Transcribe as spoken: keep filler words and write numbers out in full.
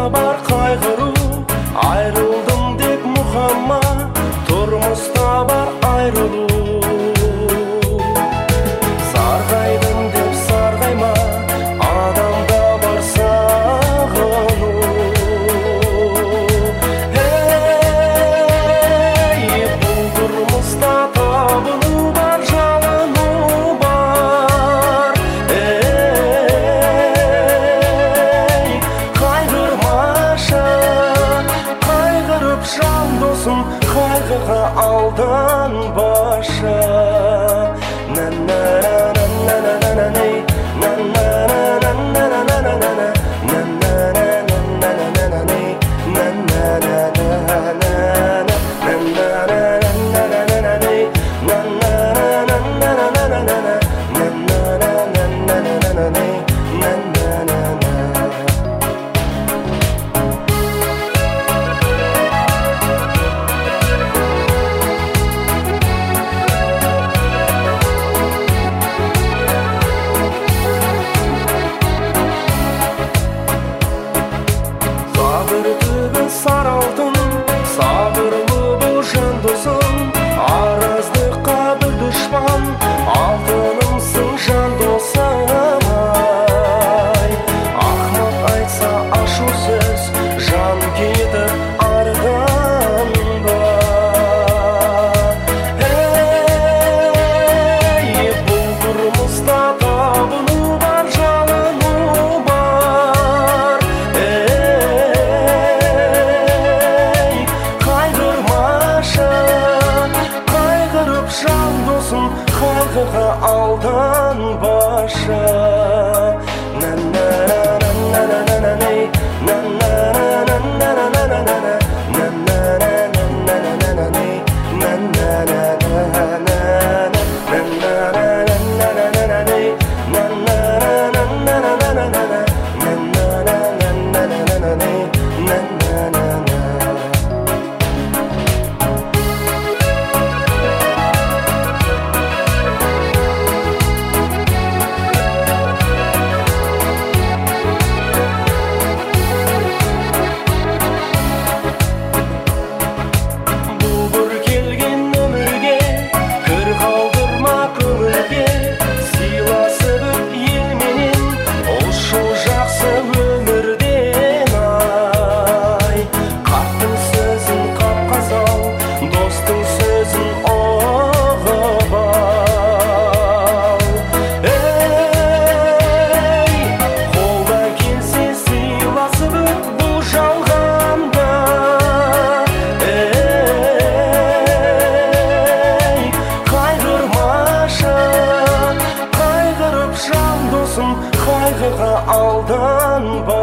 бар қайғыру, айрылдым деп мұхамма, тұрмыста бар айрылу. Сарғайдым деп сарғайма, адамда бар сағыну. Эй, бұл тұрмыста табыну бар, жалыну бар. Эй, қайғырмашы, қайғырып жан досым, қайғыға алданбашы. Сар алтын, сабырлы бұл жан досым, араздыққа бір дұшпан, алтынымсың жан досым ай. Ақмақ айтса ашу сөз, жан кетіп арданба. Эй, бұл тұрмыста табыну бар, жалыну бар. Жан досым, қайғыға алданбашы. Қайғыға алданба.